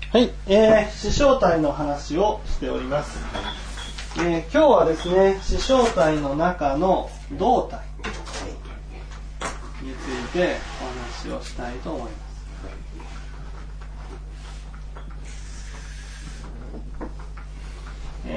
はい、視小体の話をしております。今日はですね、視小体の中の動体についてお話をしたいと思います。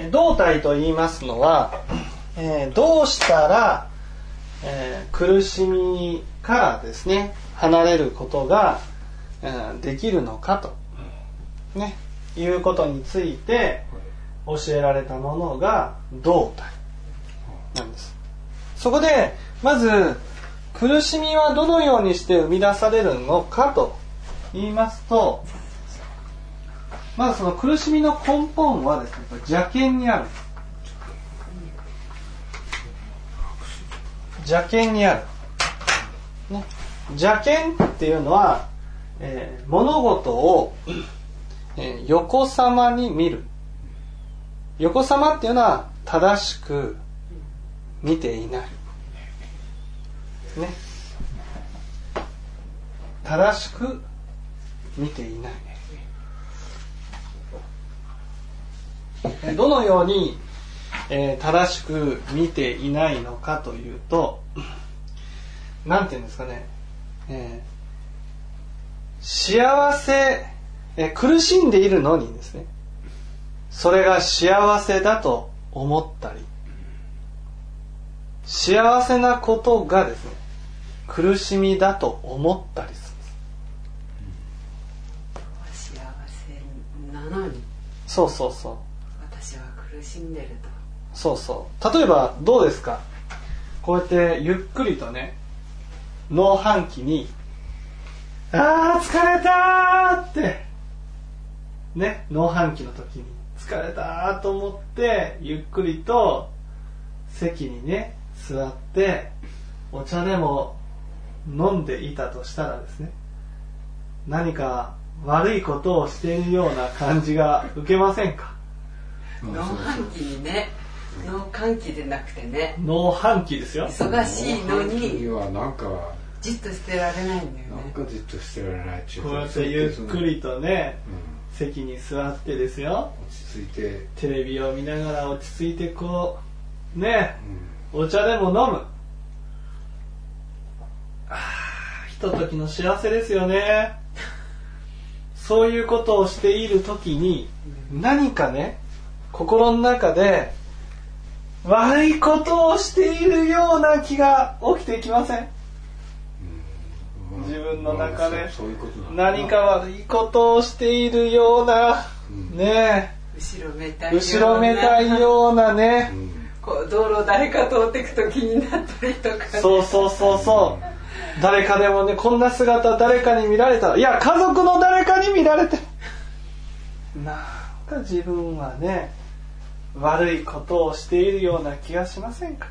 動体と言いますのは、どうしたら、苦しみからですね、離れることが、できるのかと、ね、いうことについて教えられたものが動体なんです。そこでまず苦しみはどのようにして生み出されるのかと言いますと、まずその苦しみの根本はですね、邪見にある。邪見にある、ね、邪見っていうのは、物事を横さまに見る。横さまっていうのは正しく見ていない、ね、正しく見ていない。どのように、正しく見ていないのかというと、なんていうんですかね、幸せ、苦しんでいるのにですね、それが幸せだと思ったり、幸せなことがですね、苦しみだと思ったりする。 幸せなのに、 そうそうそう、 私は苦しんでると。 そうそう。例えばどうですか、こうやってゆっくりとね、農飯器に疲れたーってね、農飯器の時に疲れたーと思ってゆっくりと席にね座ってお茶でも飲んでいたとしたらですね、何か悪いことをしているような感じが受けませんか？ 農飯器にね、農閑期でなくてね、 農飯器ですよ。 忙しいのにはなんかじっとしてられないんだよね。 なんかじっとしてられないっていうか、 こうやってゆっくりとね、席に座ってですよ、 落ち着いてテレビを見ながら落ち着いてこうね、お茶でも飲む。ひとときの幸せですよね。そういうことをしているときに何かね、心の中で悪いことをしているような気が起きてきません？自分の中で何か悪いことをしているような、ね、 後ろめたいようなね、 こう道路を誰か通っていくと気になったりとか、ね、 そう誰かでもね、こんな姿誰かに見られたら、いや家族の誰かに見られて、なんか自分はね悪いことをしているような気がしませんか？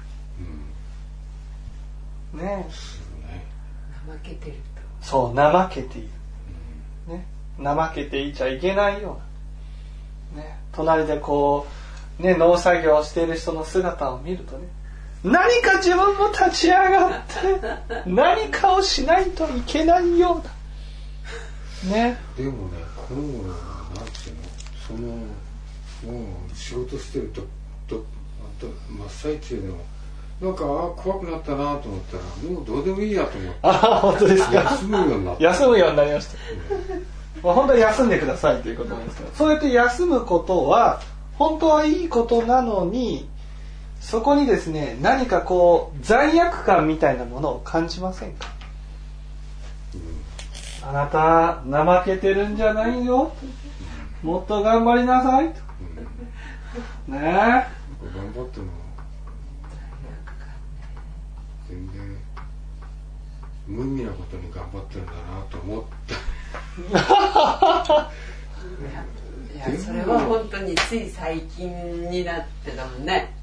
ねえ、 怠けてると。 そう、怠けている、ね、怠けていちゃいけないような、ね、隣でこう、ね、農作業をしている人の姿を見るとね、何か自分も立ち上がって何かをしないといけないような、ね、 でもね、この頃なんていうの、もう仕事してると真っ最中でもなんか怖くなったなと思ったら、もうどうでもいいやと思って、 本当ですか？ 休むようになった。 休むようになりました。まあ、本当に休んでくださいということなんですけど、そうやって休むことは本当はいいことなのに、そこにですね、何かこう罪悪感みたいなものを感じませんか？あなた怠けてるんじゃないよ、もっと頑張りなさいと、ねえ、 頑張っても全然無意味なことに頑張ってるんだなと思ったいやそれは本当につい最近になってだもんね。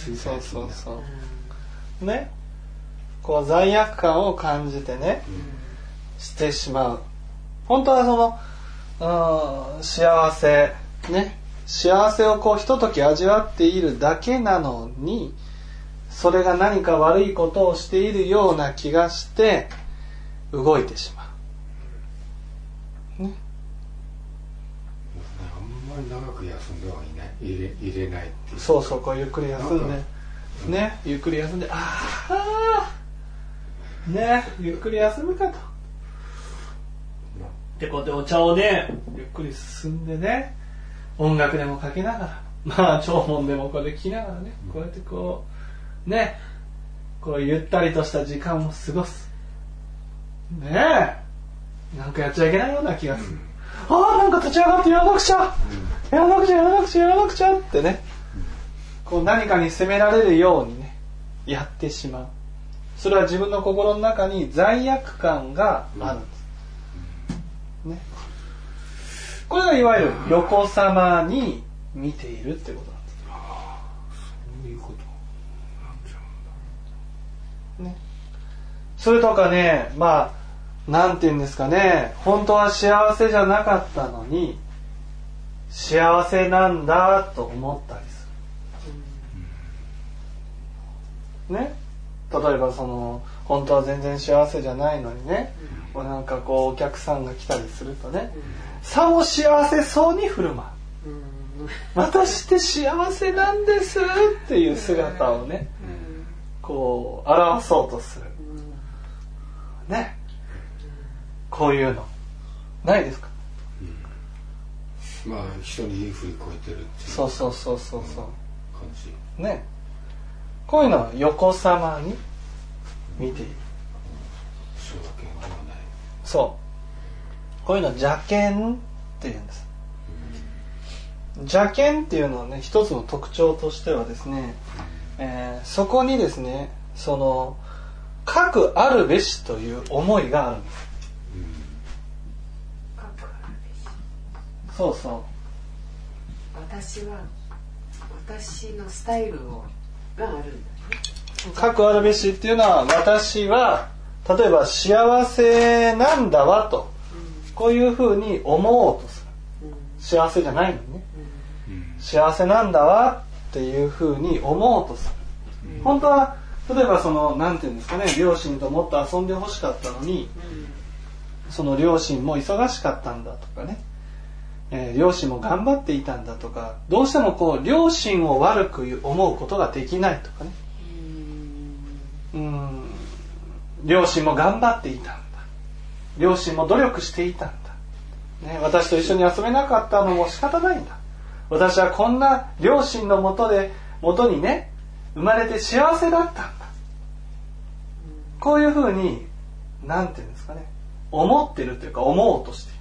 そうね、こう罪悪感を感じてね、してしまう。本当はその幸せね、幸せをこうひととき味わっているだけなのに、それが何か悪いことをしているような気がして動いてしまう、ね、 長く休んではいない入れないっていう。 そうそう、こうゆっくり休んでね、ゆっくり休んで、ね、ゆっくり休むかと。でこうやってお茶をね、ゆっくり進んでね、音楽でもかけながら、まあ聴聞でもこれで聞きながらね、こうやってこうね、こうゆったりとした時間を過ごす。ねえ、なんかやっちゃいけないような気がする。なんか立ち上がってやらなくちゃ、やらなくちゃ、やらなくちゃ、やらなくちゃってね、こう何かに責められるようにね、やってしまう。それは自分の心の中に罪悪感があるんです。ね、これがいわゆる横さまに見ているってことなんです。 そういうことなんじゃね。それとかね、まあなんていうんですかね、本当は幸せじゃなかったのに幸せなんだと思ったりする。ね。例えばその本当は全然幸せじゃないのにね、なんかこうお客さんが来たりするとね、さも幸せそうに振る舞う。私って幸せなんですっていう姿をね、こう表そうとする。ね。こういうのないですか？ まあ人に振り越えてるっていうそう感じね。こういうのは横さまに見ている。 そうだけではない。 そう。こういうの邪見っていうんです。邪見っていうのはね、一つの特徴としてはですね、そこにですね、そのかくあるべしという思いがあるんです。 かくあるべし。 そうそう。 私のスタイルがあるんだね。 かくあるべしっていうのは、私は例えば幸せなんだわと、こういうふうに思おうとする。幸せじゃないのにね、幸せなんだわっていうふうに思おうとする。本当は例えばそのなんていうんですかね、両親ともっと遊んでほしかったのに、その両親も忙しかったんだとかね、両親も頑張っていたんだとか、どうしてもこう両親を悪く思うことができないとかね、両親も頑張っていたんだ、両親も努力していたんだ、ね、私と一緒に遊べなかったのも仕方ないんだ、私はこんな両親のもとにね生まれて幸せだったんだ、こういうふうになんていうんですかね、思ってるというか思おうとしている。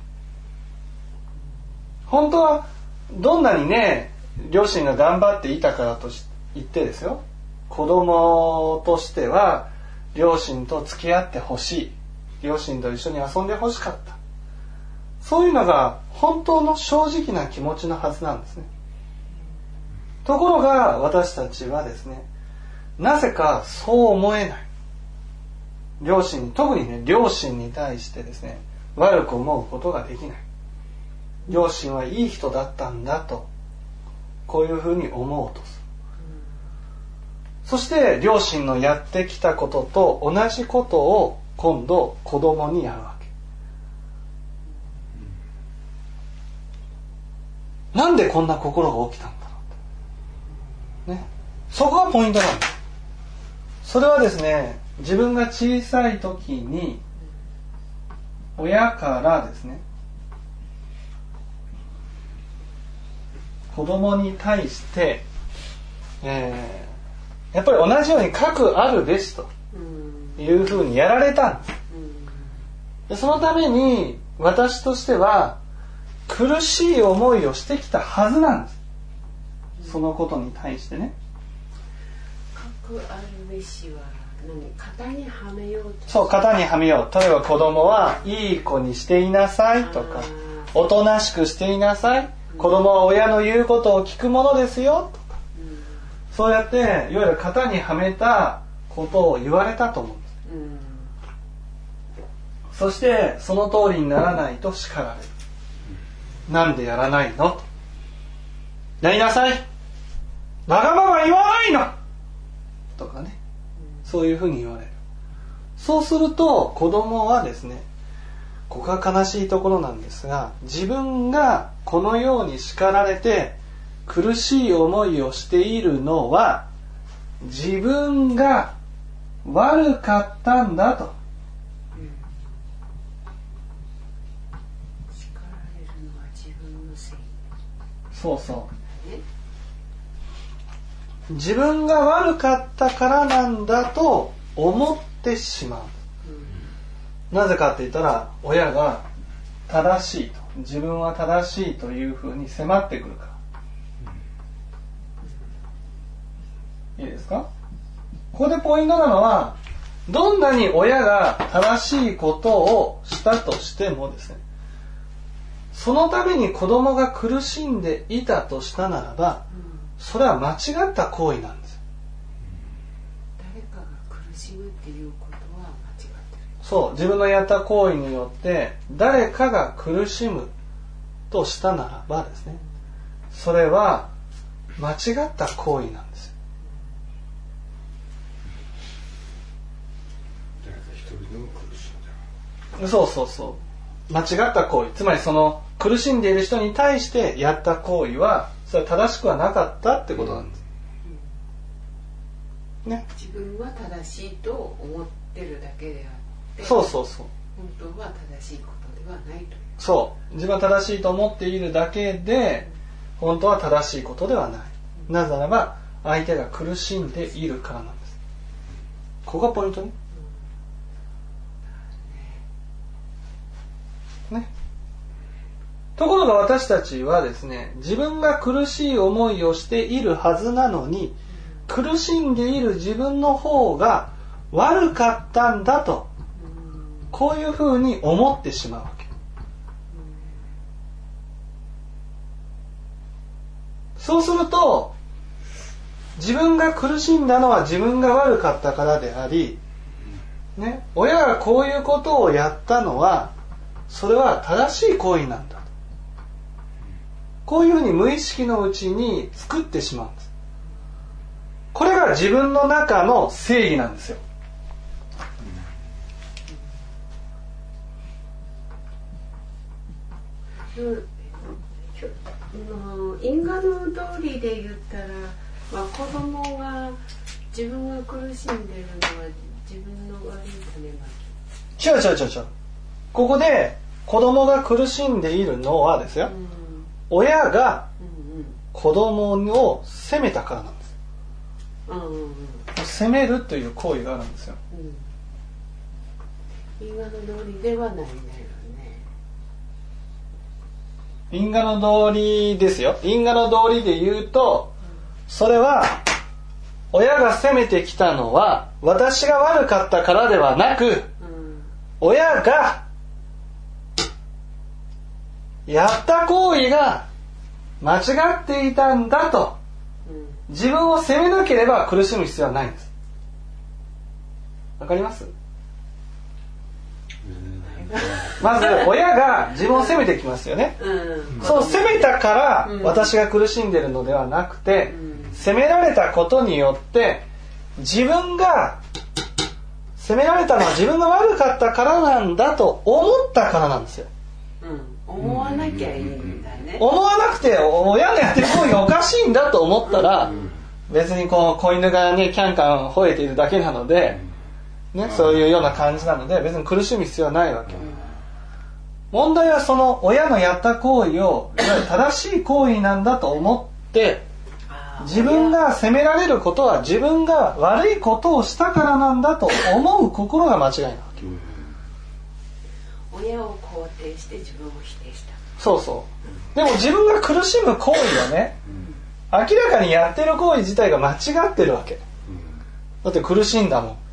本当はどんなにね両親が頑張っていたからと言ってですよ、子供としては両親と付き合ってほしい、両親と一緒に遊んでほしかった、そういうのが本当の正直な気持ちのはずなんですね。ところが私たちはですね、なぜかそう思えない。両親に、特にね両親に対してですね、悪く思うことができない。両親はいい人だったんだと、こういうふうに思おうとする。そして両親のやってきたことと同じことを今度子供にやるわけ。なんでこんな心が起きたんだろう、ね、そこがポイントなんです。それはですね、自分が小さい時に親からですね、子供に対して、やっぱり同じようにかくあるべしというふうにやられたんです。でそのために私としては苦しい思いをしてきたはずなんです。そのことに対してね。 かくあるべしは型にはめようと。 そう、型にはめよう。例えば子供はいい子にしていなさいとか、おとなしくしていなさい、子供は親の言うことを聞くものですよとか、そうやっていわゆる型にはめたことを言われたと思うんです。そしてその通りにならないと叱られる。なんでやらないのと、やりなさい、わがまま言わないのとかね、そういうふうに言われる。そうすると子供はですね、 ここが悲しいところなんですが、自分がこのように叱られて苦しい思いをしているのは自分が悪かったんだと。 叱られるのは自分のせい。 そうそう。自分が悪かったからなんだと思ってしまう。なぜかって言ったら、親が正しいと、自分は正しいというふうに迫ってくるから。いいですか？ここでポイントなのは、どんなに親が正しいことをしたとしてもですね、そのために子供が苦しんでいたとしたならば、それは間違った行為なんです。 誰かが苦しむっていうことは間違ってる。 そう、自分のやった行為によって誰かが苦しむとしたならばですね、それは間違った行為なんですよ。 誰か一人でも苦しんでる。 そうそうそう。間違った行為、つまりその苦しんでいる人に対してやった行為はそれは正しくはなかったってことなんです。ね。 自分は正しいと思ってるだけであって、 そうそうそう。 本当は正しいことではないという。 そう。自分は正しいと思っているだけで、本当は正しいことではない。なぜならば、相手が苦しんでいるからなんです。ここがポイントね。ね。ところが私たちはですね、自分が苦しい思いをしているはずなのに、苦しんでいる自分の方が悪かったんだと、こういうふうに思ってしまうわけ。そうすると、自分が苦しんだのは自分が悪かったからであり、ね、親がこういうことをやったのは、それは正しい行為なんだ。こういうふうに無意識のうちに作ってしまうんです。これが自分の中の正義なんですよ。 因果の通りで言ったら、子供が自分が苦しんでるのは自分の悪い種まき。 違う。ここで子供が苦しんでいるのはですよ、親が子供を責めたからなんです。責めるという行為があるんですよ。 因果の通りではないんだよね。 因果の道理ですよ。因果の道理で言うと、それは親が責めてきたのは私が悪かったからではなく、親がやった行為が間違っていたんだと、自分を責めなければ苦しむ必要はないんです。わかります？まず親が自分を責めてきますよね。そう責めたから私が苦しんでいるのではなくて、責められたことによって自分が責められたのは自分が悪かったからなんだと思ったからなんですよ。 思わなきゃいいんだね。 思わなくて親のやってる行為がおかしいんだと思ったら、別にこう子犬がねキャンキャン吠えているだけなので、ね、そういうような感じなので別に苦しむ必要はないわけ。問題はその親のやった行為をいわゆる正しい行為なんだと思って自分が責められることは自分が悪いことをしたからなんだと思う心が間違いなわけ。 親を肯定して自分を否定した。 そうそう。でも自分が苦しむ行為はね、明らかにやってる行為自体が間違ってるわけ。だって苦しいんだもん。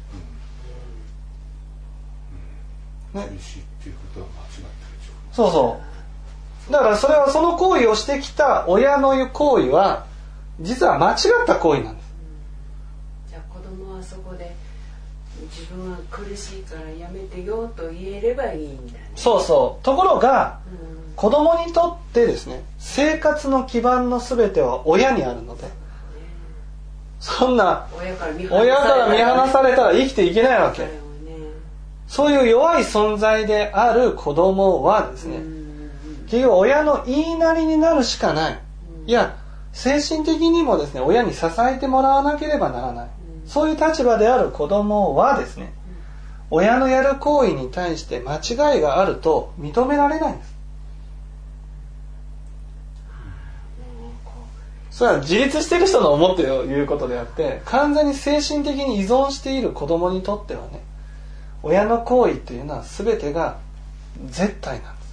ね、苦しいっていうことは間違ってる。 そうそう。だからそれはその行為をしてきた親の行為は実は間違った行為なんです。 じゃあ子供はそこで自分は苦しいからやめてよと言えればいいんだね。 そうそう。ところが、子供にとってですね、生活の基盤のすべては親にあるので、そんな親から見放されたら生きていけないわけ。 そういう弱い存在である子供はですね、結局親の言いなりになるしかない。いや、精神的にもですね、親に支えてもらわなければならない。そういう立場である子供はですね、親のやる行為に対して間違いがあると認められないんです。それは自立している人の思っていることであって、完全に精神的に依存している子供にとってはね、親の行為というのは全てが絶対なんです。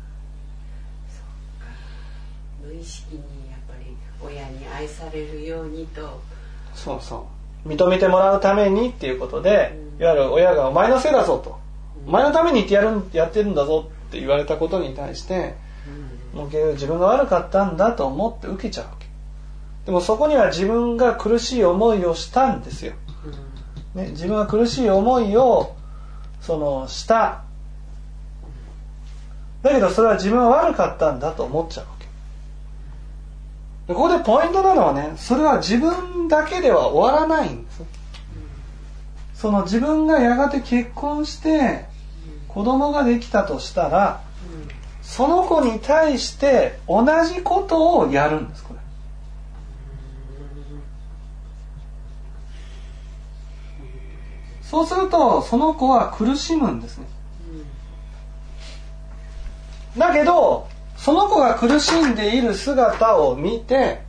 無意識にやっぱり親に愛されるようにと。 そうそう。認めてもらうためにっていうことで、いわゆる親がお前のせいだぞと、お前のためにやってるんだぞって言われたことに対して、もう自分が悪かったんだと思って受けちゃうわけ。でもそこには自分が苦しい思いをしたんですよ。ね、自分が苦しい思いをした。だけどそれは自分は悪かったんだと思っちゃうわけ。でここでポイントなのはね、それは自分だけでは終わらないんです。自分がやがて結婚して子供ができたとしたら、その子に対して同じことをやるんです。これそうするとその子は苦しむんですね。だけどその子が苦しんでいる姿を見て、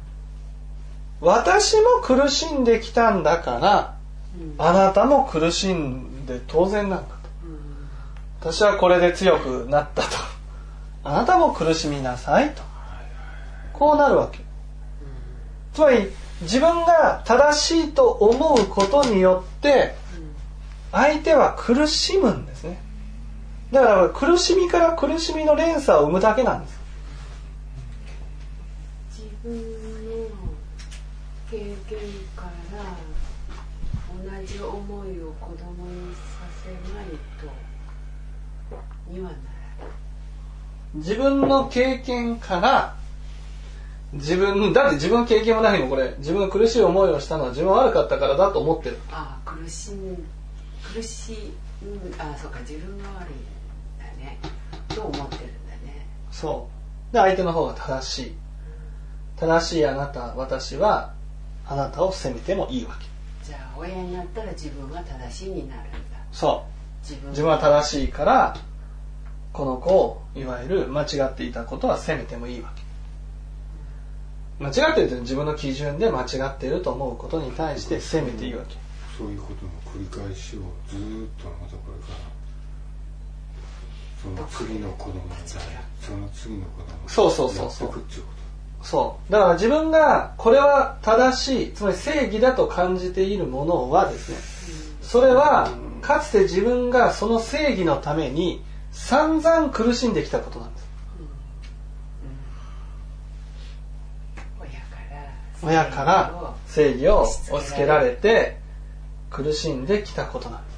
私も苦しんできたんだから、あなたも苦しんで当然なんだと。私はこれで強くなったと。あなたも苦しみなさいと。こうなるわけ。つまり自分が正しいと思うことによって相手は苦しむんですね。だから苦しみから苦しみの連鎖を生むだけなんです。 自分の経験から同じ思いを子供にさせないとにはならない。 自分の経験からだって自分の経験も何もこれ自分が苦しい思いをしたのは自分が悪かったからだと思ってる。 苦しい、そうか、自分が悪いんだねと思ってるんだね。 そうで、相手の方が正しい、正しいあなた、私はあなたを責めてもいいわけ。 じゃあ親になったら自分が正しいになるんだ。 そう自分は正しいからこの子をいわゆる間違っていたことは責めてもいいわけ。間違っているという自分の基準で間違っていると思うことに対して責めていいわけ。 そういうことの繰り返しをずっとまたこれからその次の子供の代、その次の子供がやってくっていうこと。 そうだから自分がこれは正しい、つまり正義だと感じているものはですね、それはかつて自分がその正義のために散々苦しんできたことなんです。親から正義を押し付けられて苦しんできたことなんです。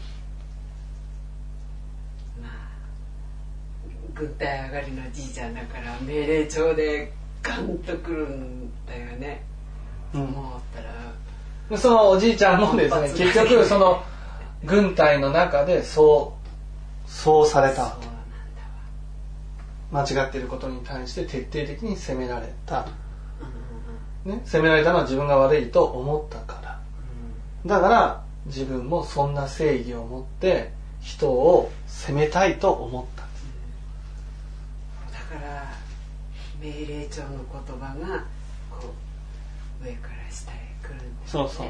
軍隊上がりのじいちゃんだから命令帳でガンとくるんだよね、思ったら。 そのおじいちゃんもですね、結局その軍隊の中でそうされた。間違っていることに対して徹底的に責められた。ね、責められたのは自分が悪いと思ったから。だから自分もそんな正義を持って人を責めたいと思ったんです。 だから命令帳の言葉がこう上から下へ来るんですね。 そうそう。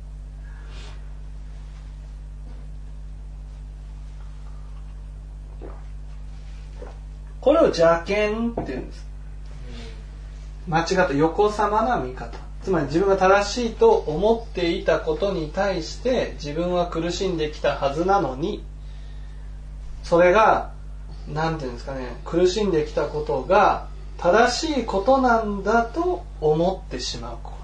これを邪見って言うんです。間違った横さまな見方。つまり自分が正しいと思っていたことに対して自分は苦しんできたはずなのに、それがなんていうんですかね、苦しんできたことが正しいことなんだと思ってしまうこと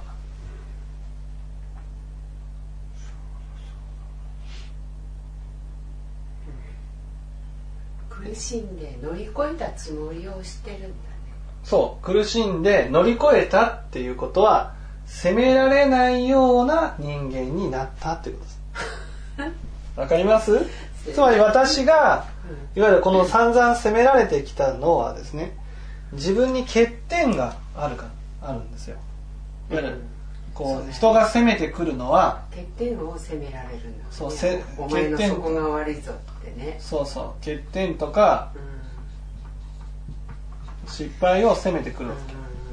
なんです。苦しんで乗り越えたつもりをしてるんだね。 そう、苦しんで乗り越えたっていうことは責められないような人間になったっていうことです。 わかります？つまり私がいわゆるこの散々責められてきたのはですね、自分に欠点があるんですよ。いわゆるこう人が責めてくるのは欠点を責められるんだ、ね、 そうお前のそこが悪いぞってね。 そうそう、欠点とか、失敗を責めてくる、 そうだ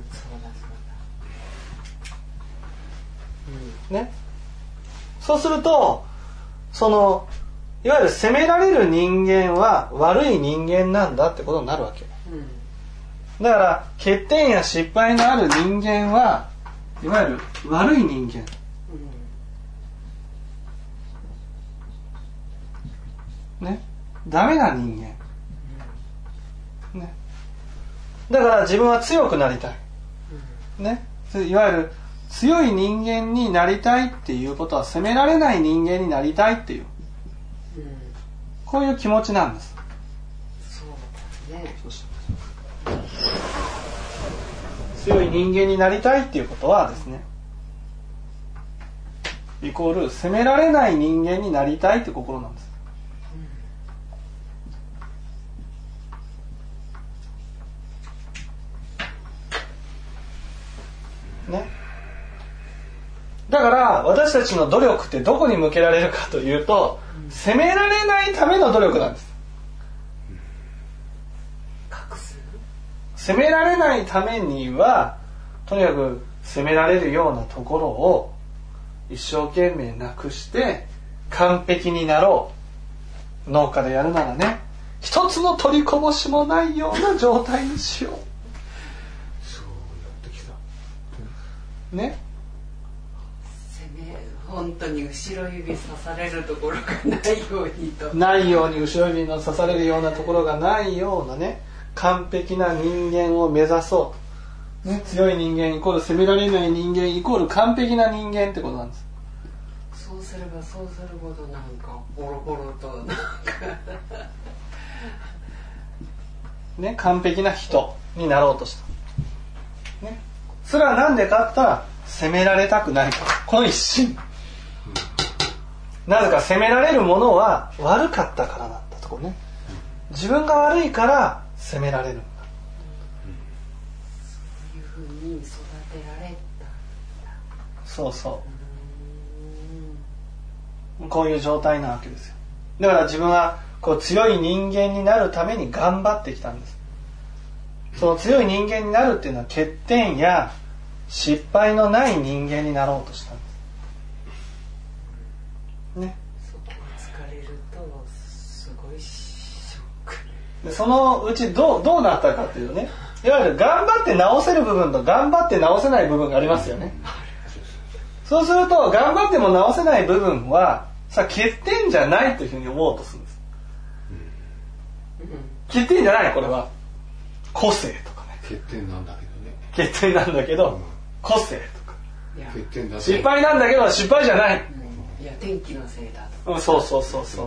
そうだ、 ね。そうするとそのいわゆる責められる人間は悪い人間なんだってことになるわけ、だから欠点や失敗のある人間はいわゆる悪い人間、ね、ダメな人間、ね、だから自分は強くなりたい、ね、いわゆる強い人間になりたいっていうことは責められない人間になりたいっていう、こういう気持ちなんです。 そうだね。 強い人間になりたいっていうことはですね、イコール責められない人間になりたいって心なんです、ね。だから私たちの努力ってどこに向けられるかというと、責められないための努力なんです。責められないためにはとにかく責められるようなところを一生懸命なくして完璧になろう。農家でやるならね、一つの取りこぼしもないような状態にしよう。 そうやってきたね。 本当に後ろ指刺されるところがないようにと、 ないように、後ろ指の刺されるようなところがないようなね、完璧な人間を目指そう、ね、強い人間イコール責められない人間イコール完璧な人間ってことなんです。 そうすればそうするほどなんかボロボロとなんかね、完璧な人になろうとした、ね、それはなんでかって言ったら責められたくないから、この一心、なぜか責められるものは悪かったからなんだとこね、自分が悪いから責められるんだ、 そういうふうに育てられたんだ。 そうそう、こういう状態なわけですよ。だから自分はこう強い人間になるために頑張ってきたんです。その強い人間になるっていうのは欠点や失敗のない人間になろうとしたんですね。 そこに疲れるとすごいショックでそのうちどうなったかというね、いわゆる頑張って直せる部分と頑張って直せない部分がありますよね。そうすると頑張っても直せない部分はさあ欠点じゃないというふうに思うとするんです、欠点じゃない、これは個性とかね、 欠点なんだけどね、 欠点なんだけど、個性とか欠点だ失敗なんだけど失敗じゃない、 いや天気のせいだと、 そうそうそうそう、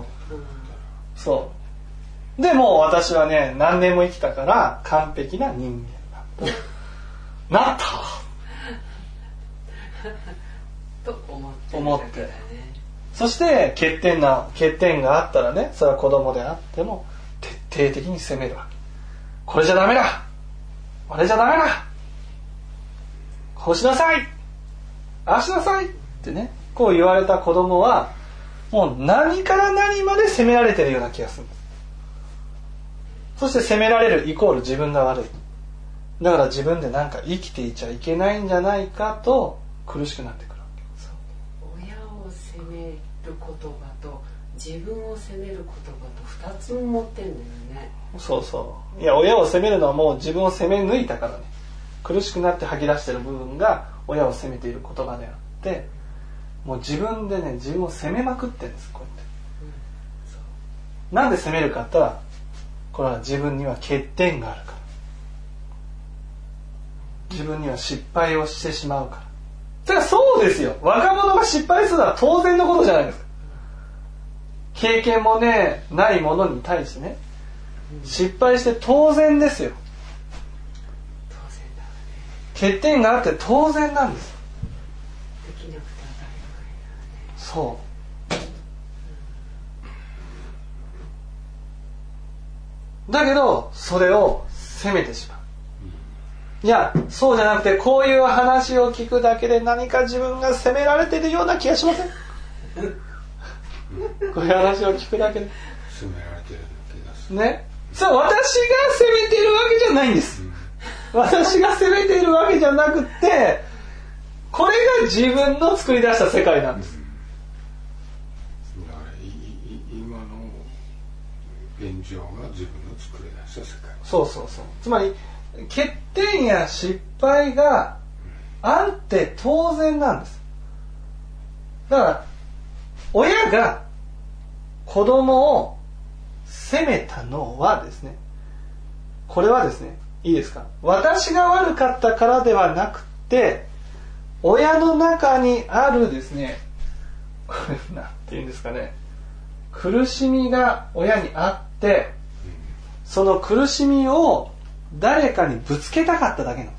そうでもう私はね何年も生きたから完璧な人間なったと思って、 そして欠点があったらね、それは子供であっても徹底的に責めるわけ。これじゃダメだ、あれじゃダメだ、こうしなさい、ああしなさいってね、こう言われた子供はもう何から何まで責められてるような気がするんです。そして責められるイコール自分が悪い、だから自分でなんか生きていちゃいけないんじゃないかと苦しくなってくるわけ。 親を責める言葉と自分を責める言葉と2つも持ってるんだよね。 そうそう、いや親を責めるのはもう自分を責め抜いたからね、苦しくなって吐き出してる部分が親を責めている言葉であって、もう自分でね自分を責めまくってるんです。こうやって、なんで責めるかって言ったら、これは自分には欠点があるから、自分には失敗をしてしまうから。だからそうですよ、若者が失敗するのは当然のことじゃないですか。経験もねないものに対してね失敗して当然ですよ。 当然だね。 欠点があって当然なんです。 できなくて当たり前だね。 そうだけどそれを責めてしまう。いやそうじゃなくて、こういう話を聞くだけで何か自分が責められているような気がしません？こういう話を聞くだけで責められてる気がするね。そう、私が責めているわけじゃないんです、私が責めているわけじゃなくて、これが自分の作り出した世界なんです、 だから今の現状が自分の作り出した世界。 そうそうそう。つまり欠点や失敗があって当然なんです。だから親が子供を責めたのはですね、これはですね、いいですか、私が悪かったからではなくて、親の中にあるですね、これなんていうんですかね、苦しみが親にあって、その苦しみを誰かにぶつけたかっただけなんです。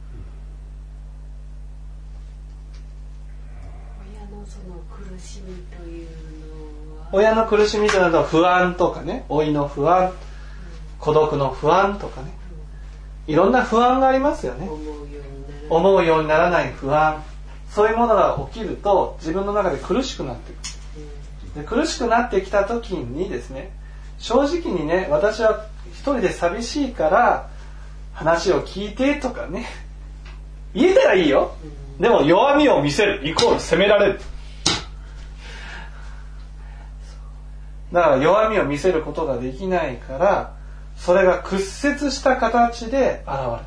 親のその苦しみというのは、 親の苦しみというのは不安とかね、老いの不安、孤独の不安とかね、いろんな不安がありますよね。思うようにならない不安、そういうものが起きると自分の中で苦しくなってくる。で苦しくなってきた時にですね、正直にね、私は一人で寂しいから話を聞いてとかね、言えたらいいよ。でも弱みを見せるイコール責められる。だから弱みを見せることができないから、それが屈折した形で現れた。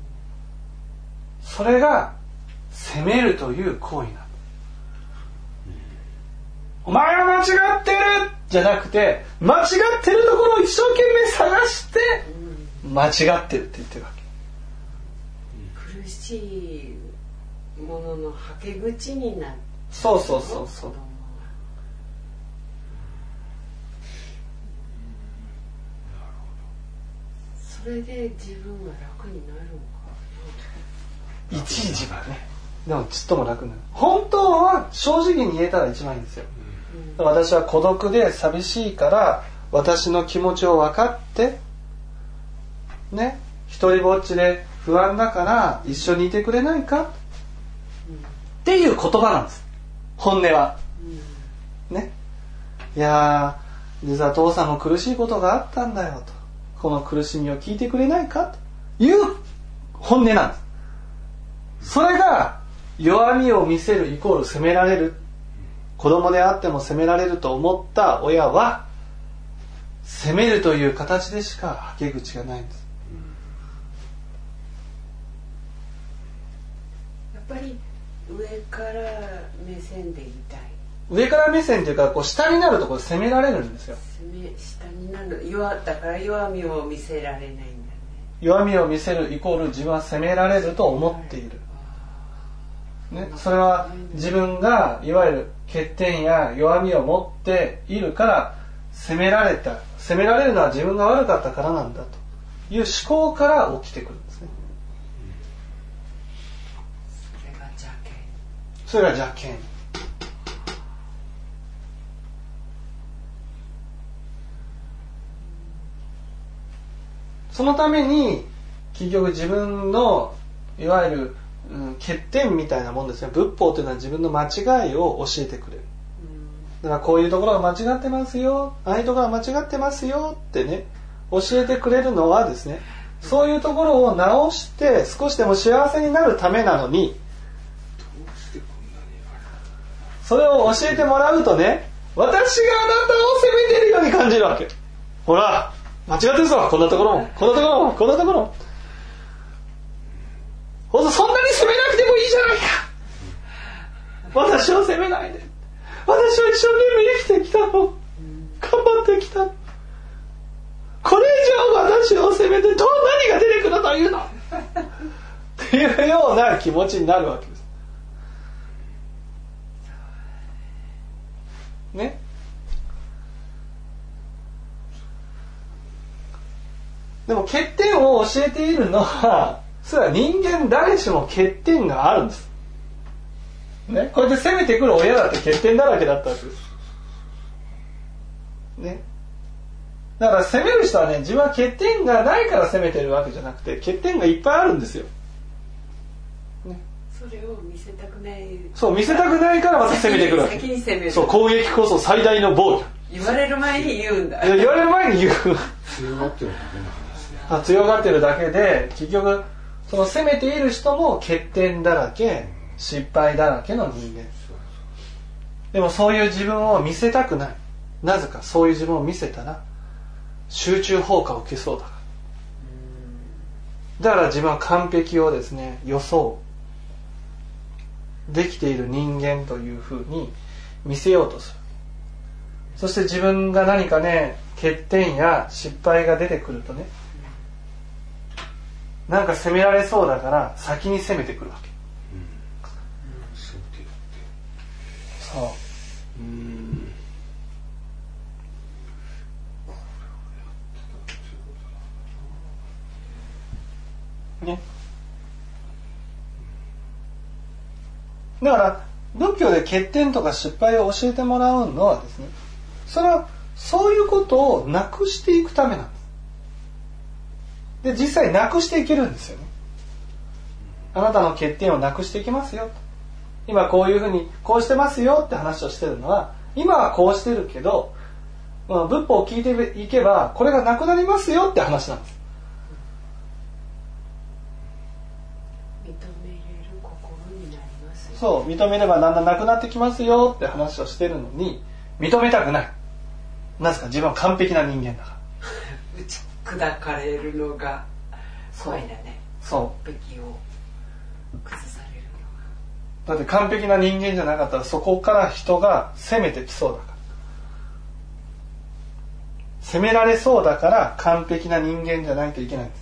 それが責めるという行為なんだ。お前は間違ってるじゃなくて、間違ってるところを一生懸命探して間違ってるって言ってるわけ。苦しいもののはけ口になって、 そうそうそうそう。 それで自分が楽になるのかな。一時はね。でもちっとも楽になる。本当は正直に言えたら一番いいんですよ。私は孤独で寂しいから私の気持ちを分かってね、一人ぼっちで不安だから一緒にいてくれないか、っていう言葉なんです、本音は、ね。いや実は父さんも苦しいことがあったんだよと、この苦しみを聞いてくれないかという本音なんです。それが弱みを見せるイコール責められる。子供であっても責められると思った親は、責めるという形でしかはけ口がないんです。 やっぱり上から目線で言いたい。 上から目線というか、こう下になるところで責められるんですよ。 下になる、だから弱みを見せられないんだね。 弱みを見せるイコール自分は責められると思っている、ね、それは自分がいわゆる欠点や弱みを持っているから責められるのは自分が悪かったからなんだという思考から起きてくるんですね。それが邪見。そのために結局自分のいわゆる欠点みたいなもんですね。仏法というのは自分の間違いを教えてくれる。だからこういうところが間違ってますよ、ああいうところが間違ってますよってね、教えてくれるのはですね、そういうところを直して少しでも幸せになるためなのに、それを教えてもらうとね、私があなたを責めてるように感じるわけ。ほら間違ってるぞ、こんなところもこんなところもこんなところも。そんなに責めなくてもいいじゃないか、私を責めないで、私は一生懸命生きてきたの、頑張ってきた、これ以上私を責めてどう何が出てくるというのっていうような気持ちになるわけですね。でも欠点を教えているのは、それは人間誰しも欠点があるんです、ね、こうやって責めてくる親だって欠点だらけだったわけです、ね、 だから責める人はね、自分は欠点がないから責めてるわけじゃなくて、欠点がいっぱいあるんですよ、ね、 それを見せたくない。 そう、見せたくないからまた責めてくるわけ。 先に責める。 そう、攻撃こそ最大の防御。 言われる前に言うんだ。 言われる前に言う。 強がってるだけの話ね。 強がってるだけで、結局その責めている人も欠点だらけ、失敗だらけの人間。でもそういう自分を見せたくない。なぜかそういう自分を見せたら集中放火を受けそうだから。だから自分は完璧をですね、装う、できている人間というふうに見せようとする。そして自分が何かね、欠点や失敗が出てくるとね、なんか責められそうだから先に責めてくるわけ。そう。ね。だから仏教で欠点とか失敗を教えてもらうのはですね、それはそういうことをなくしていくためなんです。で、実際なくしていけるんですよね。あなたの欠点をなくしていきますよ。今こういうふうにこうしてますよって話をしてるのは、今はこうしてるけど、仏法を聞いていけばこれがなくなりますよって話なんです。 認めれる心になりますよ。 そう、認めればだんだんなくなってきますよって話をしてるのに、認めたくない。なぜか自分は完璧な人間だから。 砕かれるのが怖いだね。 そう。 完璧を崩されるのが。だって完璧な人間じゃなかったらそこから人が攻めてきそうだから。責められそうだから完璧な人間じゃないといけないんです。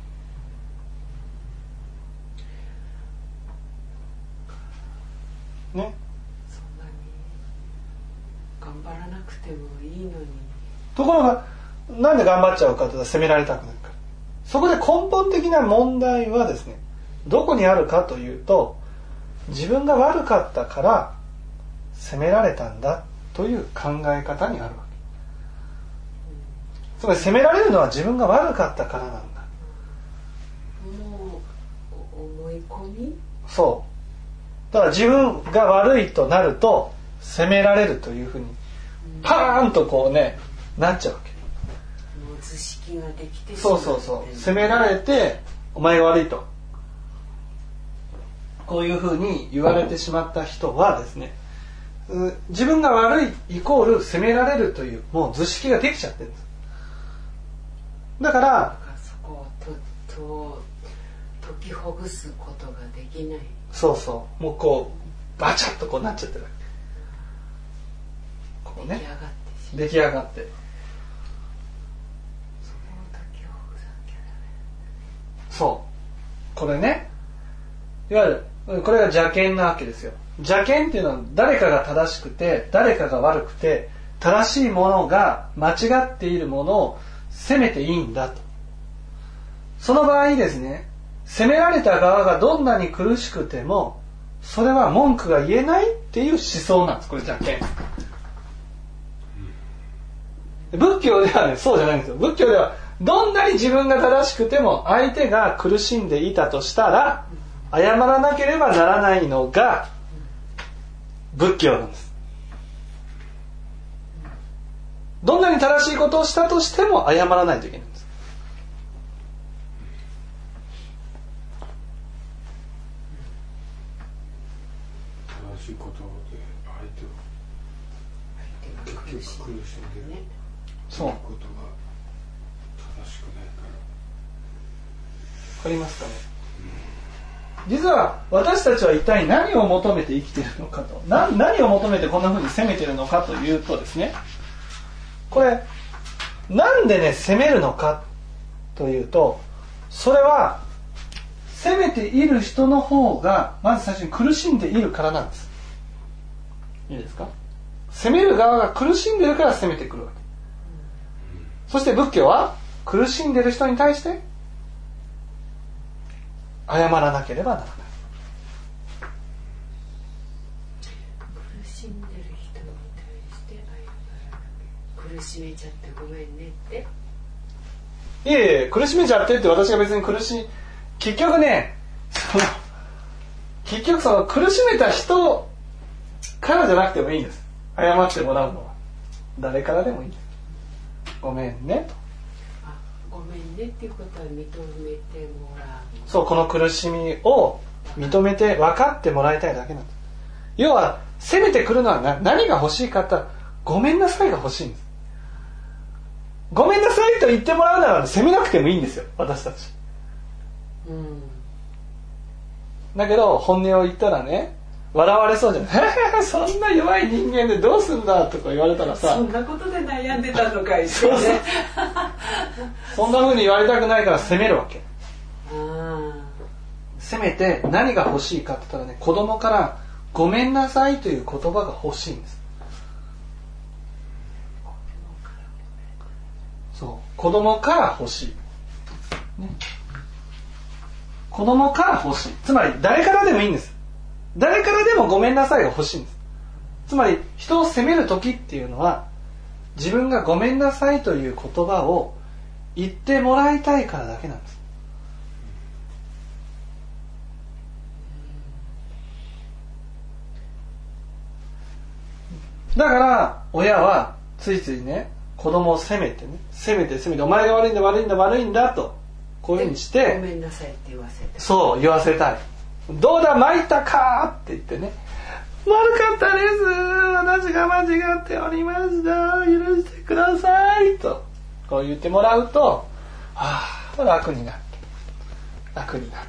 ね。 そんなに頑張らなくてもいいのに。 ところがなんで頑張っちゃうかというと責められたくないから。そこで根本的な問題はですね、どこにあるかというと、自分が悪かったから責められたんだという考え方にあるわけ。つまり責められるのは自分が悪かったからなんだ。 もう思い込み？ そう。だから自分が悪いとなると責められるというふうにパーンとこうね、なっちゃうわけ。 もう図式ができてしまそうそうそう。責められてお前が悪いと。こういうふうに言われてしまった人はですね、自分が悪いイコール責められるというもう図式ができちゃってるんです。だからそこを解きほぐすことができない。 そうそう、もうこうバチャッとこうなっちゃってるわけ。こうね、出来上がって、 そこを解きほぐさなきゃダメ。 そうこれね、いわゆるこれが邪見なわけですよ。邪見っていうのは誰かが正しくて誰かが悪くて、正しいものが間違っているものを責めていいんだと。その場合ですね、責められた側がどんなに苦しくてもそれは文句が言えないっていう思想なんです。これ邪見。仏教ではね、そうじゃないんですよ。仏教ではどんなに自分が正しくても相手が苦しんでいたとしたら謝らなければならないのが仏教なんです。どんなに正しいことをしたとしても謝らないといけないんです。 正しいことで相手を結局苦しんでるそうことが正しくないから。 わかりますかね。実は私たちは一体何を求めて生きているのかと、何を求めてこんな風に責めているのかというとですね、これなんでね責めるのかというと、それは責めている人の方がまず最初に苦しんでいるからなんです。いいですか。責める側が苦しんでいるから責めてくるわけ。そして仏教は苦しんでいる人に対して謝らなければならない。 苦しんでる人に対して謝らなければ。苦苦しめちゃってごめんねって。 いえ苦しめちゃってって私が別に結局ねその苦しめた人からじゃなくてもいいんです。謝ってもらうのは誰からでもいいんです。ごめんねと。 ごめんねっていうことは認めてもらう。 そう、この苦しみを認めて分かってもらいたいだけなんです。要は責めてくるのは何が欲しいかって言ったらごめんなさいが欲しいんです。ごめんなさいと言ってもらうなら責めなくてもいいんですよ、私たち。だけど本音を言ったらね、笑われそうじゃないそんな弱い人間でどうすんだとか言われたらさ、 そんなことで悩んでたのかいってねそんな風に言われたくないから責めるわけ。責めて何が欲しいかって言ったらね、子供からごめんなさいという言葉が欲しいんです。そう、子供から欲しい、ね、子供から欲しい。つまり誰からでもいいんです。誰からでもごめんなさいが欲しいんです。つまり人を責める時っていうのは自分がごめんなさいという言葉を言ってもらいたいからだけなんです。だから親はついついね、子供を責めてお前が悪いんだとこういうふうにしてごめんなさいって言わせて、 そう言わせたい。どうだ参ったかって言ってね、悪かったです、私が間違っておりました、許してくださいとこう言ってもらうと、楽になった。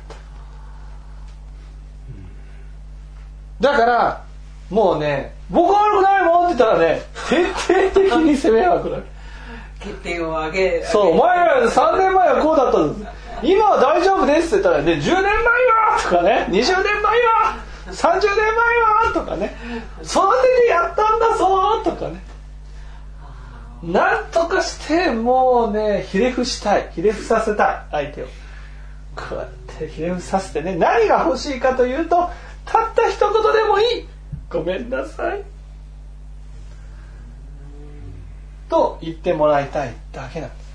だからもうね、僕は悪くないもんって言ったらね、徹底的に責めまくる。 欠点を上げそう、お前ら3年前はこうだったんです、今は大丈夫ですって言ったらね、10年前はとかね、20年前は30年前はとかね、その手でやったんだぞとかね、なんとかしてもうね、ひれ伏させたい相手を。こうやってひれ伏させてね、何が欲しいかというと、たった一言でもいい、ごめんなさいと言ってもらいたいだけなんです。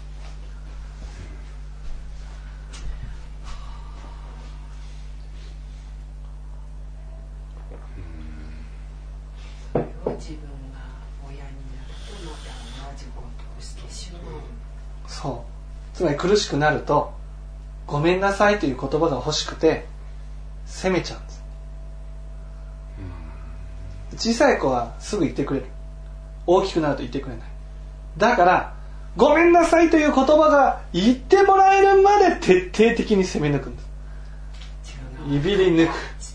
自分が親になるとまた同じことをしてしまう。 そう、つまり苦しくなるとごめんなさいという言葉が欲しくて責めちゃうんです。小さい子はすぐ言ってくれる、大きくなると言ってくれない。だからごめんなさいという言葉が言ってもらえるまで徹底的に責め抜くんです。いびり抜く。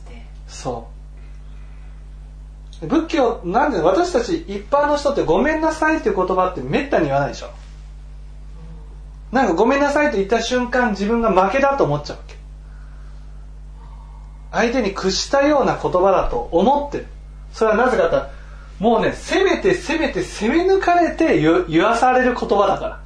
そう仏教なんで、私たち一般の人ってごめんなさいという言葉ってめったに言わないでしょ。なんかごめんなさいと言った瞬間自分が負けだと思っちゃうわけ。相手に屈したような言葉だと思ってる。それはなぜかというと、もうね、攻め抜かれて言わされる言葉だから。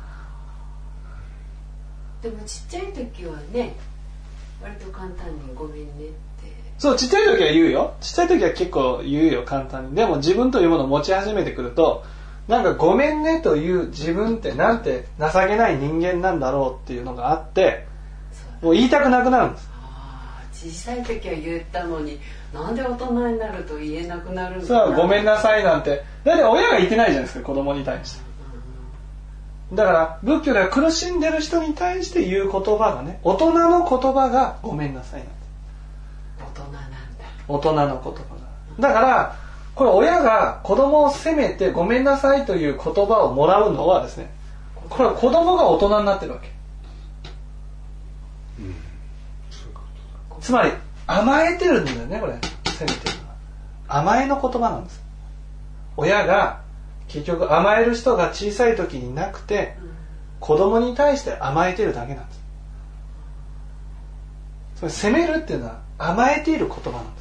でもちっちゃい時はね、割と簡単にごめんねって。 そう、ちっちゃい時は言うよ。ちっちゃい時は結構言うよ、簡単に。でも自分というものを持ち始めてくると、なんかごめんねという自分ってなんて情けない人間なんだろうっていうのがあって、もう言いたくなくなるんです。 小さい時は言ったのに、なんで大人になると言えなくなるのかな。 そう、ごめんなさいなんて。だって親が言ってないじゃないですか、子供に対して。だから仏教では苦しんでる人に対して言う言葉がね、大人の言葉がごめんなさいなんです。大人の言葉が。だからこれ親が子供を責めてごめんなさいという言葉をもらうのはですね、これは子供が大人になってるわけ。つまり甘えてるんだよね、これ。責めてるのは甘えの言葉なんです。親が結局甘える人が小さい時になくて、子供に対して甘えてるだけなんです。それ責めるっていうのは甘えている言葉なんです。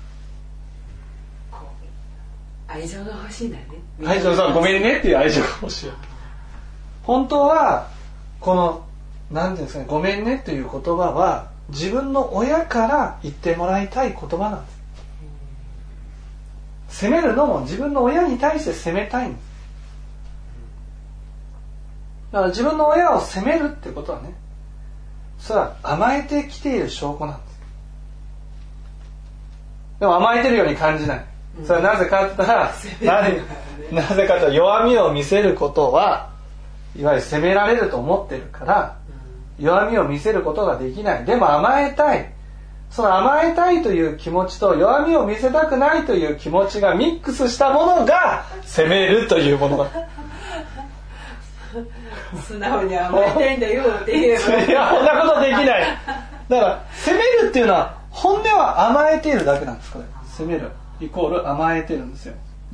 愛情が欲しいんだよね。 愛情さ、ごめんねっていう愛情が欲しい。本当はこの何ていうんですかね、ごめんねっていう言葉は自分の親から言ってもらいたい言葉なんです。責めるのも自分の親に対して責めたいんです。 だから自分の親を責めるってことはね、それは甘えてきている証拠なんです。でも甘えてるように感じない。それはなぜかって言ったら、なぜかというと弱みを見せることはいわゆる責められると思ってるから、弱みを見せることができない。でも甘えたい。その甘えたいという気持ちと弱みを見せたくないという気持ちがミックスしたものが責めるというものだ。 素直に甘えたいんだよって言えば。 いや、こんなことできない。だから責めるっていうのは本音は甘えているだけなんです。これ責めるイコール甘えてるんですよ。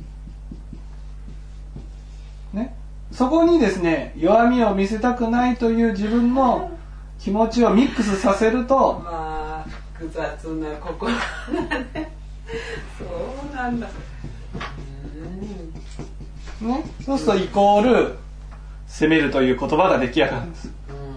ね。そこにですね、弱みを見せたくないという自分の気持ちをミックスさせると、 まあ複雑な心がね。そうなんだ。 ね。そうするとイコール責めるという言葉が出来上がるんです。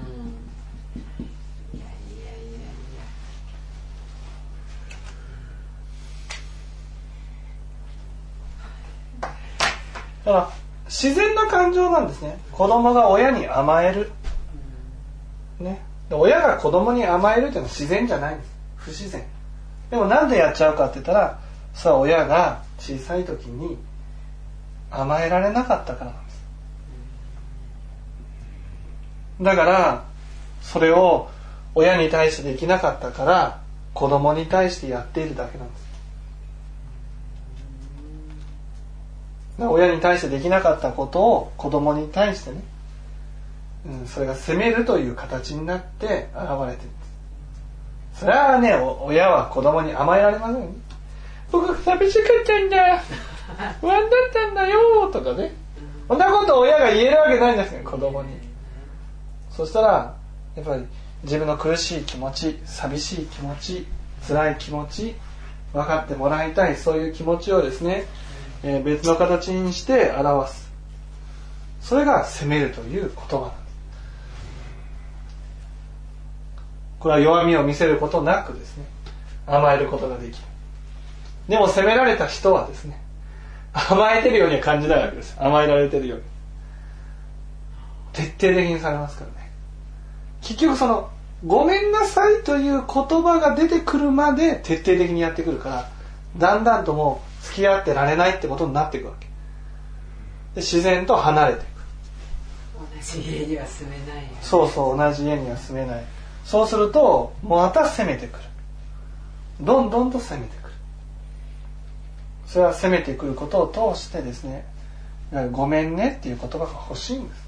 だから自然な感情なんですね。子供が親に甘える、ね、で親が子供に甘えるというのは自然じゃないんです。不自然。でもなんでやっちゃうかって言ったら、それは親が小さい時に甘えられなかったからなんです。だからそれを親に対してできなかったから子供に対してやっているだけなんです。親に対してできなかったことを子供に対してね、それが責めるという形になって現れている。それはね、親は子供に甘えられませんよね。僕寂しかったんだ、不安だったんだよとかね、そんなこと親が言えるわけないんですよ、子供に。そしたらやっぱり自分の苦しい気持ち、寂しい気持ち、辛い気持ち、分かってもらいたい、そういう気持ちをですね、別の形にして表す。それが責めるという言葉なんです。これは弱みを見せることなくですね、甘えることができる。でも責められた人はですね、甘えてるようには感じないわけです。甘えられてるように徹底的にされますからね。結局そのごめんなさいという言葉が出てくるまで徹底的にやってくるから、だんだんともう付き合ってられないってことになっていくわけで、自然と離れていく。 同じ家には住めないよ、ね、 そうそう、同じ家には住めない。そうするとまた攻めてくる、どんどんと攻めてくる。それは攻めてくることを通してですね、ごめんねっていう言葉が欲しいんです。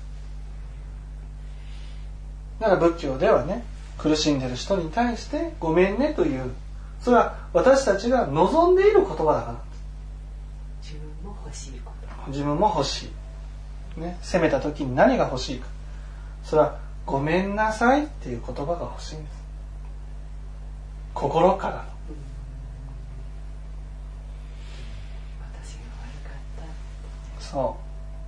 だから仏教ではね、苦しんでる人に対してごめんねという、それは私たちが望んでいる言葉だから。 自分も欲しいこと。 自分も欲しい、ね、責めた時に何が欲しいか、それはごめんなさいっていう言葉が欲しいんです。心からの、 私が悪かった。 そう、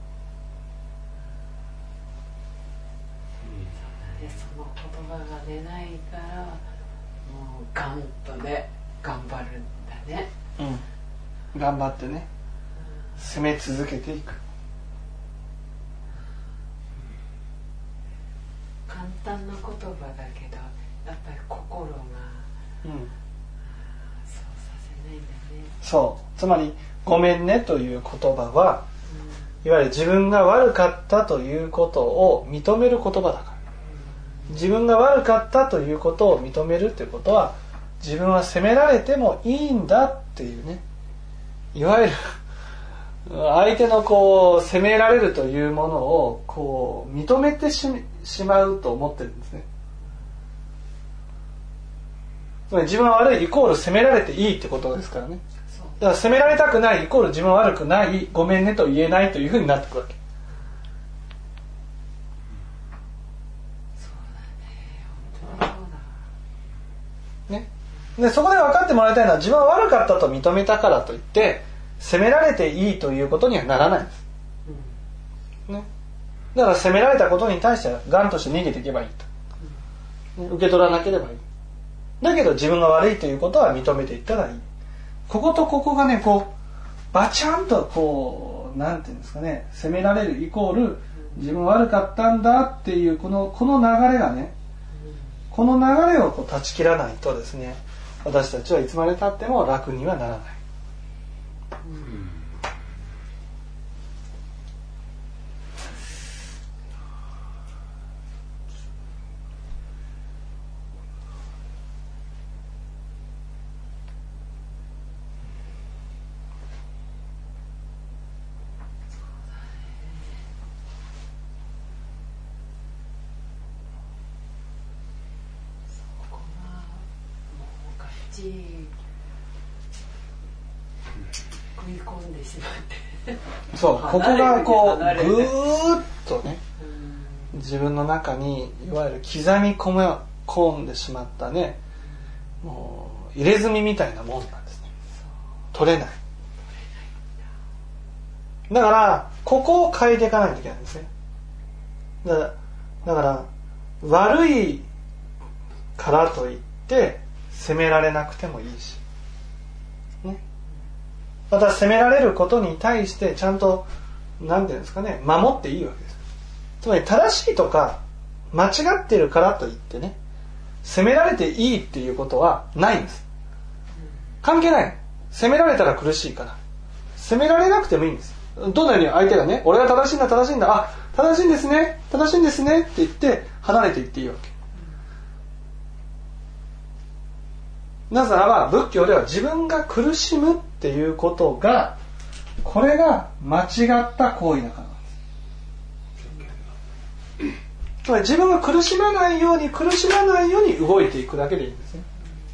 その言葉が出ないからもうガンとね頑張るんだね。 頑張ってね、攻め続けていく。 簡単な言葉だけどやっぱり心が、そうさせないんだね。 そう、つまりごめんねという言葉は、いわゆる自分が悪かったということを認める言葉だから。自分が悪かったということを認めるということは、自分は責められてもいいんだっていうね、いわゆる相手のこう責められるというものをこう認めてしまうと思ってるんですね。つまり自分は悪いイコール責められていいってことですからね。だから責められたくないイコール自分は悪くない、ごめんねと言えないというふうになってくるわけ。でそこで分かってもらいたいのは、自分は悪かったと認めたからといって責められていいということにはならないんです、ね、だから責められたことに対してはガンとして逃げていけばいいと、受け取らなければいい。だけど自分が悪いということは認めていったらいい。こことここがね、こうバチャンとこうなんていうんですかね、責められるイコール自分悪かったんだっていうこの流れがね、この流れをこう断ち切らないとですね、私たちはいつまで経っても楽にはならない。 食い込んでしまってそう、ここがこうぐーっとね、自分の中にいわゆる刻み込んでしまったね、もう入れ墨みたいなもんなんですね。取れない。だからここを変えていかないといけないんですね。だから悪いからといって責められなくてもいいし、ね、また責められることに対してちゃんと何ていうんですかね、守っていいわけです。つまり正しいとか間違ってるからといってね、責められていいっていうことはないんです。関係ない。責められたら苦しいから、責められなくてもいいんです。どんなように相手がね、俺が正しいんだ正しいんだ、あ、正しいんですね正しいんですねって言って離れていっていいわけ。なぜならば仏教では自分が苦しむっていうことが、これが間違った行為だからなんです。つまり自分が苦しまないように動いていくだけでいいんですね。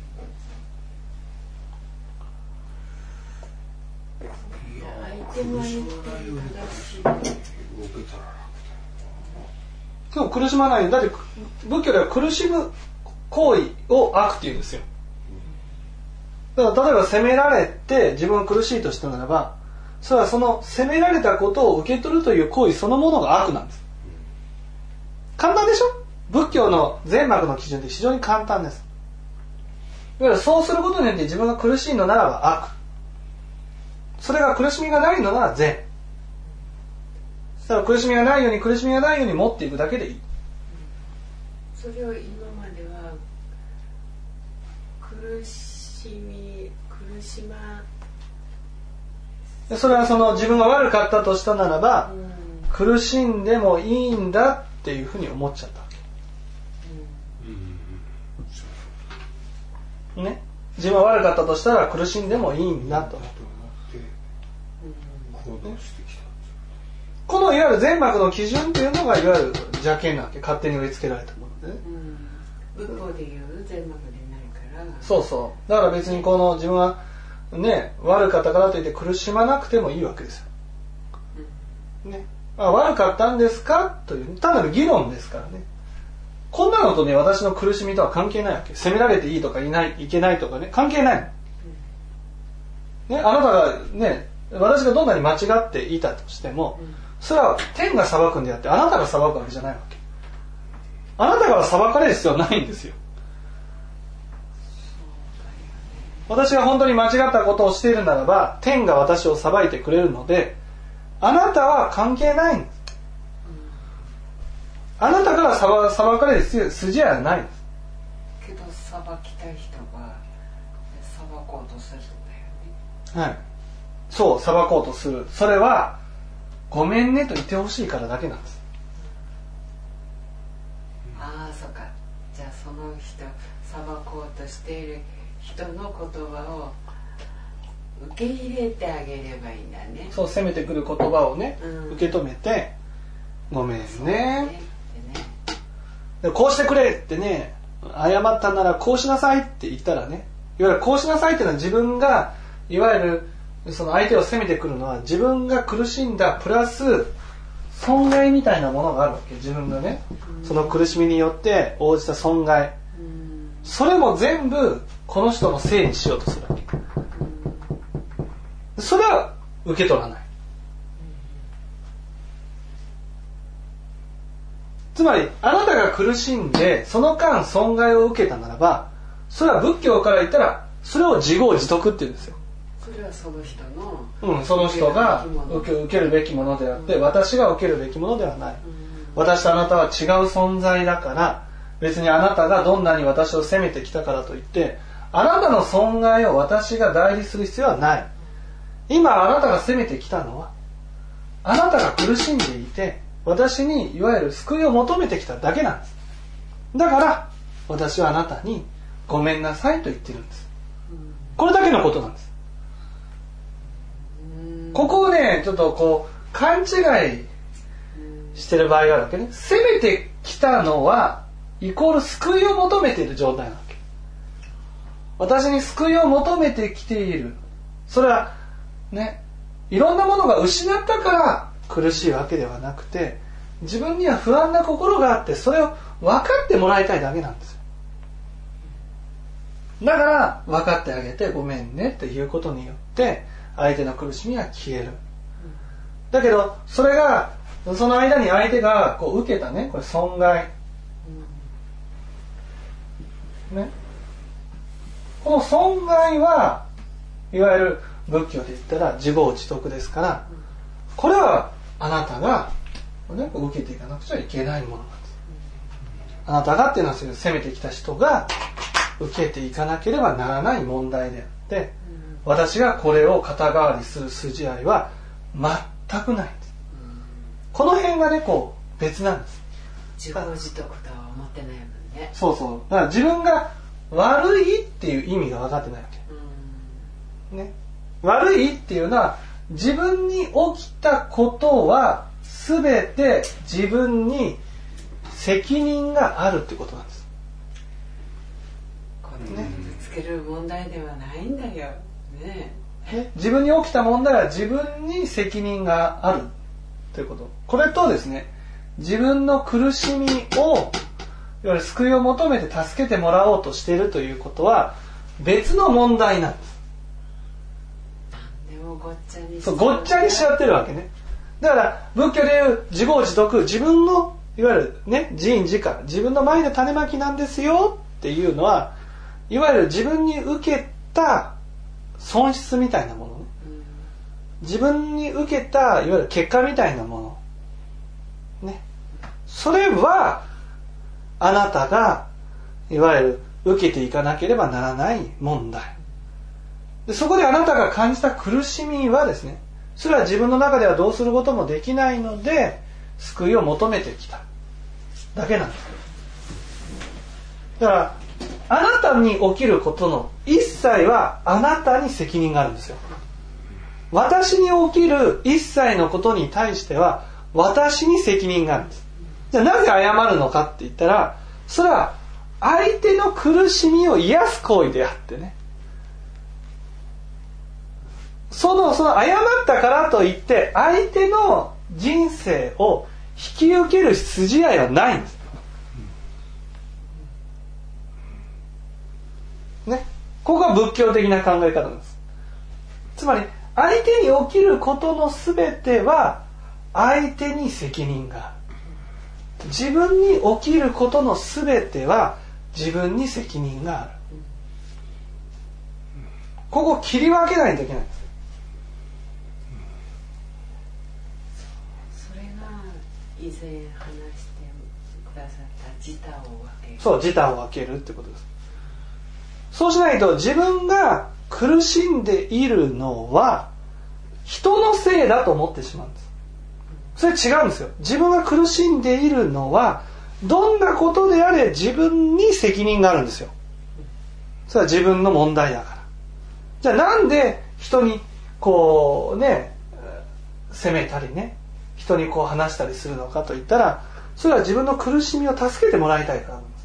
でも苦しまない。だって仏教では苦しむ行為を悪っていうんですよ。だから例えば責められて自分が苦しいとしたならば、それはその責められたことを受け取るという行為そのものが悪なんです。簡単でしょ。仏教の善悪の基準って非常に簡単です。いわゆるそうすることによって自分が苦しいのならば悪、それが苦しみがないのなら善。だから苦しみがないように持っていくだけでいい。 それを今まではそれはその自分が悪かったとしたならば、苦しんでもいいんだっていうふうに思っちゃったわけ、ね、自分が悪かったとしたら苦しんでもいいんだと、このいわゆる善悪の基準っていうのがいわゆる邪見なわけ。勝手に植え付けられたものでね、 仏法でいう善悪でないから。 そうそう。だから別にこの自分はね、悪かったからといって苦しまなくてもいいわけですよ、ね、悪かったんですかという単なる議論ですからね。こんなのとね、私の苦しみとは関係ないわけ。責められていいとかいけないとかね、関係ないの、ね、あなたがね、私がどんなに間違っていたとしても、それは天が裁くんであって、あなたが裁くわけじゃないわけ。あなたが裁かれる必要はないんですよ。私が本当に間違ったことをしているならば、天が私を裁いてくれるので、あなたは関係ないんです。あなたから裁かれる筋合いはないんです。 けど裁きたい人が裁こうとするんだよね。 はい。そう、裁こうとする。それはごめんねと言ってほしいからだけなんです。 ああ、そうか。じゃあその人、裁こうとしている人の言葉を受け入れてあげればいいんだね。 そう、責めてくる言葉をね、受け止めて、ごめんね、でこうしてくれってね、謝ったならこうしなさいって言ったらね、いわゆるこうしなさいっていうのは自分がいわゆるその相手を責めてくるのは自分が苦しんだプラス損害みたいなものがあるわけ。自分がね、その苦しみによって応じた損害、それも全部この人のせいにしようとするわけ。それは受け取らない。つまりあなたが苦しんでその間損害を受けたならば、それは仏教から言ったらそれを自業自得って言うんですよ。 それはその人の、 その人が受けるべきものであって、私が受けるべきものではない。私とあなたは違う存在だから、別にあなたがどんなに私を責めてきたからといって、あなたの損害を私が代理する必要はない。今あなたが責めてきたのは、あなたが苦しんでいて、私にいわゆる救いを求めてきただけなんです。だから私はあなたにごめんなさいと言ってるんです。これだけのことなんです。ここをね、ちょっとこう勘違いしてる場合があるわけね。責めてきたのはイコール救いを求めている状態なわけ。私に救いを求めてきている。それはね、いろんなものが失ったから苦しいわけではなくて、自分には不安な心があって、それを分かってもらいたいだけなんですよ。だから分かってあげてごめんねっていうことによって相手の苦しみは消える。だけどそれがその間に相手がこう受けたね、これ損害ね、この損害はいわゆる仏教で言ったら自業自得ですから、これはあなたが、ね、受けていかなくちゃいけないものなんです。あなたがっていうのは責めてきた人が受けていかなければならない問題であって、私がこれを肩代わりする筋合いは全くないんです。この辺がね、こう別なんです。 自業自得とは思ってないもんね。 そうそう。だから自分が悪いっていう意味が分かってないわけ。ね。悪いっていうのは自分に起きたことは全て自分に責任があるってことなんです。 こんなにぶつける問題ではないんだよ。ね。 自分に起きた問題は自分に責任があるということ。これとですね、自分の苦しみをいわゆる救いを求めて助けてもらおうとしているということは別の問題なんです。 ごっちゃにそう、ごっちゃにしちゃってるわけね。だから仏教でいう自業自得、自分のいわゆるね、自因自家、自分の前で種まきなんですよっていうのは、いわゆる自分に受けた損失みたいなものね、自分に受けたいわゆる結果みたいなものね、それはあなたがいわゆる受けていかなければならない問題で、そこであなたが感じた苦しみはですね、それは自分の中ではどうすることもできないので救いを求めてきただけなんです。だからあなたに起きることの一切はあなたに責任があるんですよ。私に起きる一切のことに対しては私に責任があるんです。じゃあなぜ謝るのかって言ったら、それは相手の苦しみを癒す行為であってね、その謝ったからといって相手の人生を引き受ける筋合いはないんですね。ここが仏教的な考え方なんです。つまり相手に起きることの全ては相手に責任がある。自分に起きることの全ては自分に責任がある。ここを切り分けないといけないんです。 それが以前話してくださった自他を分ける。 そう、自他を分けるってことです。そうしないと自分が苦しんでいるのは人のせいだと思ってしまうんです。それ違うんですよ。自分が苦しんでいるのはどんなことであれ自分に責任があるんですよ。それは自分の問題だから。じゃあなんで人にこうね責めたりね、人にこう話したりするのかといったら、それは自分の苦しみを助けてもらいたいからなんです。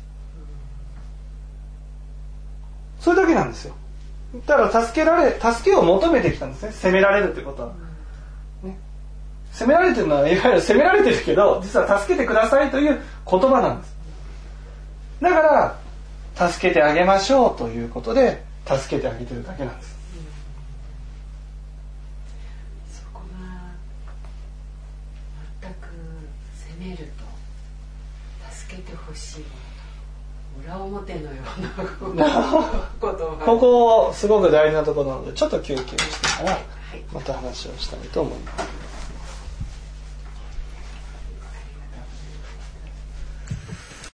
それだけなんですよ。だから助けを求めてきたんですね。責められるってことは、ね、責められてるのはいわゆる責められてるけど、実は助けてくださいという言葉なんです。だから助けてあげましょうということで助けてあげてるだけなんです。 そこが全く責めると助けてほしいも裏表のようなことがここすごく大事なところなのでちょっと休憩してからまた話をしたいと思います。